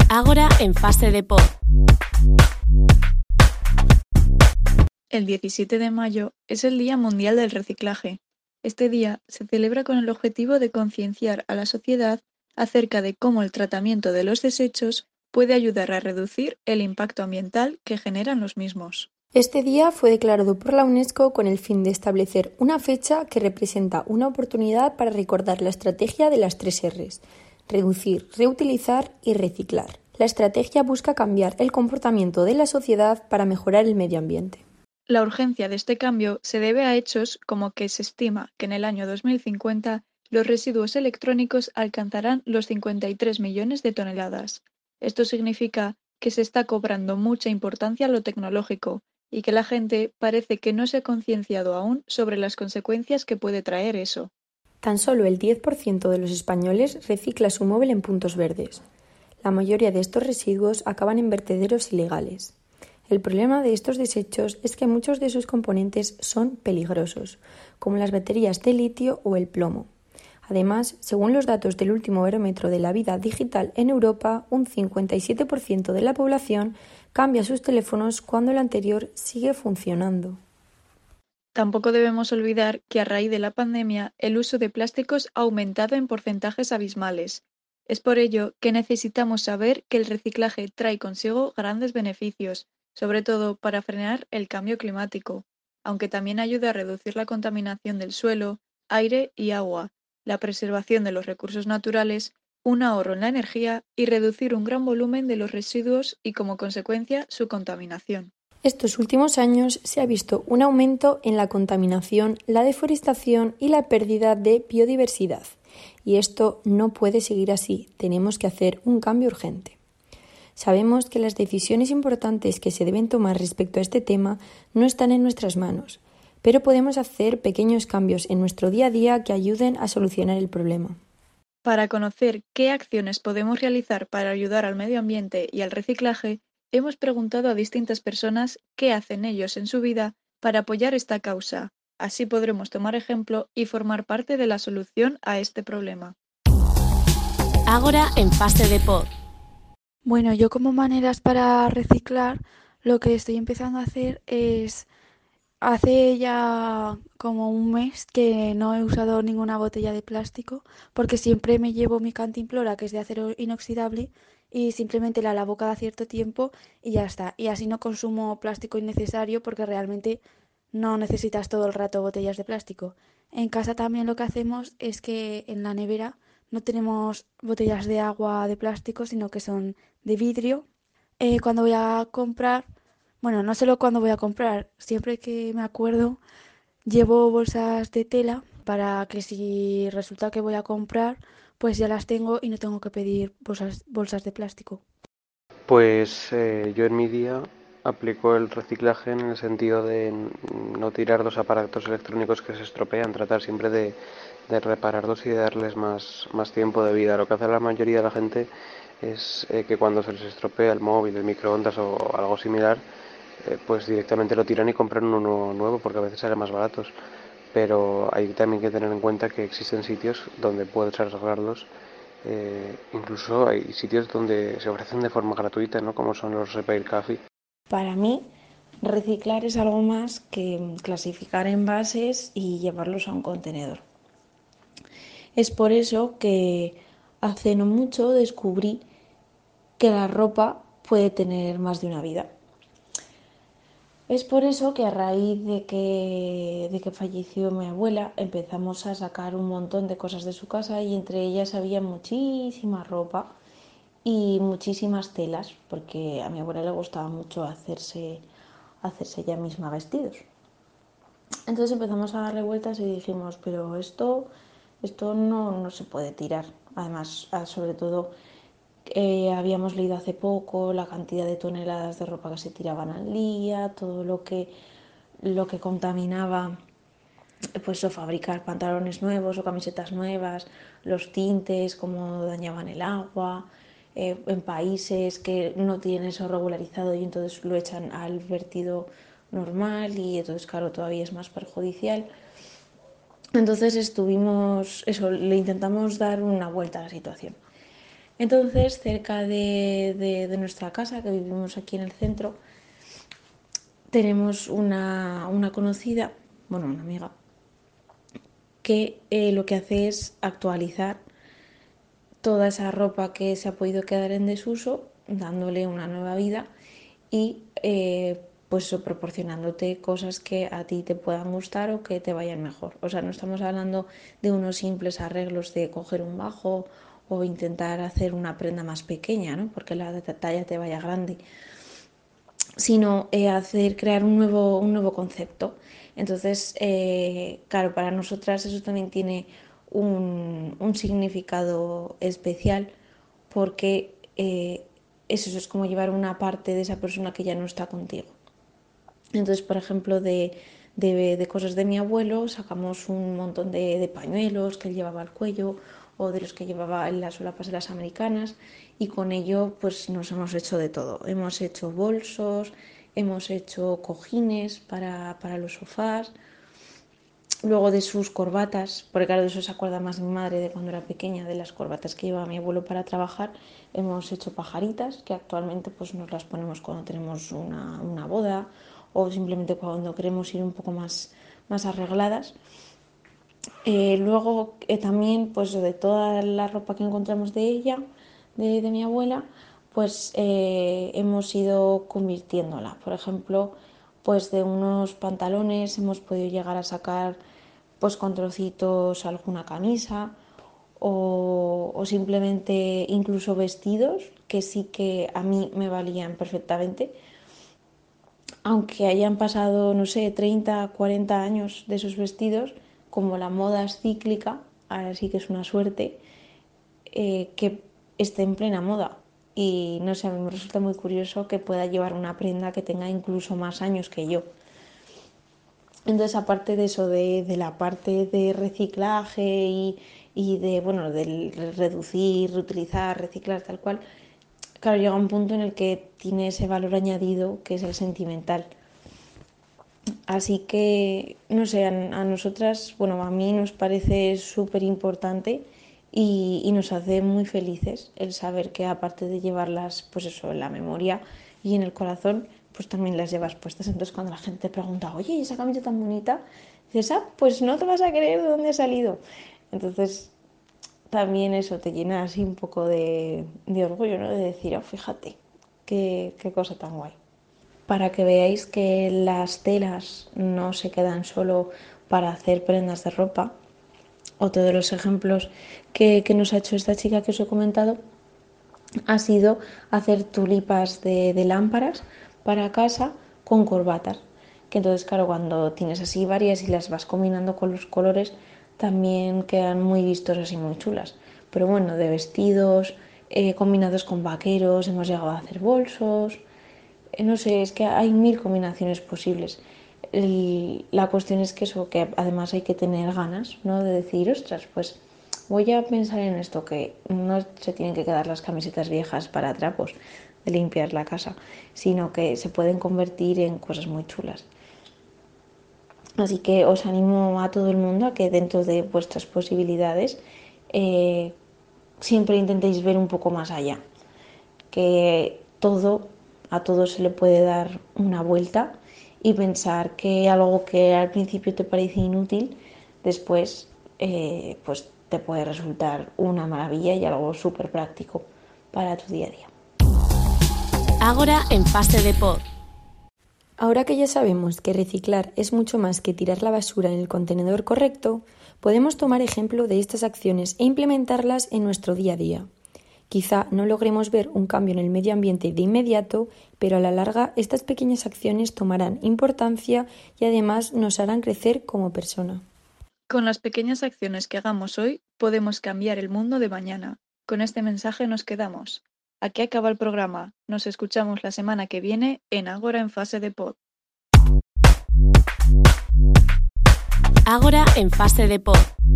Ágora en fase de pod. El 17 de mayo es el Día Mundial del Reciclaje. Este día se celebra con el objetivo de concienciar a la sociedad acerca de cómo el tratamiento de los desechos puede ayudar a reducir el impacto ambiental que generan los mismos. Este día fue declarado por la UNESCO con el fin de establecer una fecha que representa una oportunidad para recordar la estrategia de las 3 Rs: reducir, reutilizar y reciclar. La estrategia busca cambiar el comportamiento de la sociedad para mejorar el medio ambiente. La urgencia de este cambio se debe a hechos como que se estima que en el año 2050 los residuos electrónicos alcanzarán los 53 millones de toneladas. Esto significa que se está cobrando mucha importancia a lo tecnológico y que la gente parece que no se ha concienciado aún sobre las consecuencias que puede traer eso. Tan solo el 10% de los españoles recicla su móvil en puntos verdes. La mayoría de estos residuos acaban en vertederos ilegales. El problema de estos desechos es que muchos de sus componentes son peligrosos, como las baterías de litio o el plomo. Además, según los datos del último barómetro de la vida digital en Europa, un 57% de la población cambia sus teléfonos cuando el anterior sigue funcionando. Tampoco debemos olvidar que a raíz de la pandemia el uso de plásticos ha aumentado en porcentajes abismales. Es por ello que necesitamos saber que el reciclaje trae consigo grandes beneficios, sobre todo para frenar el cambio climático, aunque también ayuda a reducir la contaminación del suelo, aire y agua, la preservación de los recursos naturales, un ahorro en la energía y reducir un gran volumen de los residuos y, como consecuencia, su contaminación. Estos últimos años se ha visto un aumento en la contaminación, la deforestación y la pérdida de biodiversidad. Y esto no puede seguir así, tenemos que hacer un cambio urgente. Sabemos que las decisiones importantes que se deben tomar respecto a este tema no están en nuestras manos, pero podemos hacer pequeños cambios en nuestro día a día que ayuden a solucionar el problema. Para conocer qué acciones podemos realizar para ayudar al medio ambiente y al reciclaje, hemos preguntado a distintas personas qué hacen ellos en su vida para apoyar esta causa. Así podremos tomar ejemplo y formar parte de la solución a este problema. Ágora en fase de pod. Bueno, yo como maneras para reciclar, lo que estoy empezando a hacer es, hace ya como un mes que no he usado ninguna botella de plástico, porque siempre me llevo mi cantimplora, que es de acero inoxidable, y simplemente la lavo cada cierto tiempo y ya está. Y así no consumo plástico innecesario, porque realmente no necesitas todo el rato botellas de plástico. En casa también lo que hacemos es que en la nevera no tenemos botellas de agua de plástico, sino que son de vidrio. Cuando voy a comprar, bueno, no solo cuando voy a comprar, siempre que me acuerdo, llevo bolsas de tela para que si resulta que voy a comprar, pues ya las tengo y no tengo que pedir bolsas de plástico. Pues yo en mi día aplico el reciclaje en el sentido de no tirar los aparatos electrónicos que se estropean, tratar siempre de repararlos y de darles más tiempo de vida. Lo que hace la mayoría de la gente es que cuando se les estropea el móvil, el microondas o algo similar, pues directamente lo tiran y compran uno nuevo porque a veces salen más baratos. Pero hay también que tener en cuenta que existen sitios donde puedes arreglarlos. Incluso hay sitios donde se ofrecen de forma gratuita, ¿no? Como son los Repair Café. Para mí, reciclar es algo más que clasificar envases y llevarlos a un contenedor. Es por eso que hace no mucho descubrí que la ropa puede tener más de una vida. Es por eso que a raíz de que falleció mi abuela empezamos a sacar un montón de cosas de su casa y entre ellas había muchísima ropa y muchísimas telas, porque a mi abuela le gustaba mucho hacerse ella misma vestidos. Entonces empezamos a darle vueltas y dijimos, pero esto no se puede tirar. Además, sobre todo, habíamos leído hace poco la cantidad de toneladas de ropa que se tiraban al día, todo lo que contaminaba, pues o fabricar pantalones nuevos o camisetas nuevas, los tintes, cómo dañaban el agua, en países que no tienen eso regularizado y entonces lo echan al vertido normal y entonces claro todavía es más perjudicial. Entonces le intentamos dar una vuelta a la situación Entonces, cerca de nuestra casa, que vivimos aquí en el centro, tenemos una conocida, bueno, una amiga, que lo que hace es actualizar toda esa ropa que se ha podido quedar en desuso, dándole una nueva vida y pues eso, proporcionándote cosas que a ti te puedan gustar o que te vayan mejor. O sea, no estamos hablando de unos simples arreglos de coger un bajo o intentar hacer una prenda más pequeña, ¿no? Porque la talla te vaya grande, sino crear un nuevo concepto. Entonces, claro, para nosotras eso también tiene un significado especial porque eso es como llevar una parte de esa persona que ya no está contigo. Entonces, por ejemplo, de cosas de mi abuelo sacamos un montón de pañuelos que él llevaba al cuello o de los que llevaba en las solapas de las americanas, y con ello pues nos hemos hecho de todo. Hemos hecho bolsos, hemos hecho cojines para los sofás, luego de sus corbatas, porque claro, de eso se acuerda más mi madre de cuando era pequeña, de las corbatas que llevaba mi abuelo para trabajar. Hemos hecho pajaritas que actualmente pues nos las ponemos cuando tenemos una boda o simplemente cuando queremos ir un poco más arregladas. Luego también pues de toda la ropa que encontramos de ella, de mi abuela, pues hemos ido convirtiéndola. Por ejemplo, pues de unos pantalones hemos podido llegar a sacar pues con trocitos alguna camisa o simplemente incluso vestidos que sí que a mí me valían perfectamente, aunque hayan pasado, no sé, 30, 40 años de esos vestidos. Como la moda es cíclica, ahora sí que es una suerte que esté en plena moda. Y no sé, a mí me resulta muy curioso que pueda llevar una prenda que tenga incluso más años que yo. Entonces, aparte de eso, de la parte de reciclaje y de, bueno, del reducir, reutilizar, reciclar, tal cual, claro, llega un punto en el que tiene ese valor añadido que es el sentimental. Así que, no sé, a nosotras, bueno, a mí nos parece súper importante y nos hace muy felices el saber que aparte de llevarlas, pues eso, en la memoria y en el corazón, pues también las llevas puestas. Entonces cuando la gente te pregunta, oye, ¿y esa camisa tan bonita? Dices, ah, pues no te vas a creer de dónde ha salido. Entonces también eso te llena así un poco de orgullo, ¿no? De decir, oh, fíjate, qué cosa tan guay. Para que veáis que las telas no se quedan solo para hacer prendas de ropa. Otro de los ejemplos que nos ha hecho esta chica que os he comentado ha sido hacer tulipas de lámparas para casa con corbatas. Que entonces, claro, cuando tienes así varias y las vas combinando con los colores, también quedan muy vistosas y muy chulas. Pero bueno, de vestidos, combinados con vaqueros, hemos llegado a hacer bolsos. No sé, es que hay mil combinaciones posibles. La cuestión es que eso, que además hay que tener ganas, ¿no? De decir, ostras, pues voy a pensar en esto, que no se tienen que quedar las camisetas viejas para trapos de limpiar la casa, sino que se pueden convertir en cosas muy chulas. Así que os animo a todo el mundo a que dentro de vuestras posibilidades siempre intentéis ver un poco más allá, que a todo se le puede dar una vuelta y pensar que algo que al principio te parece inútil, después pues te puede resultar una maravilla y algo súper práctico para tu día a día. Ágora en Fase de Pod. Ahora que ya sabemos que reciclar es mucho más que tirar la basura en el contenedor correcto, podemos tomar ejemplo de estas acciones e implementarlas en nuestro día a día. Quizá no logremos ver un cambio en el medio ambiente de inmediato, pero a la larga estas pequeñas acciones tomarán importancia y además nos harán crecer como persona. Con las pequeñas acciones que hagamos hoy, podemos cambiar el mundo de mañana. Con este mensaje nos quedamos. Aquí acaba el programa. Nos escuchamos la semana que viene en Ágora en Fase de Pod. Ágora en Fase de Pod.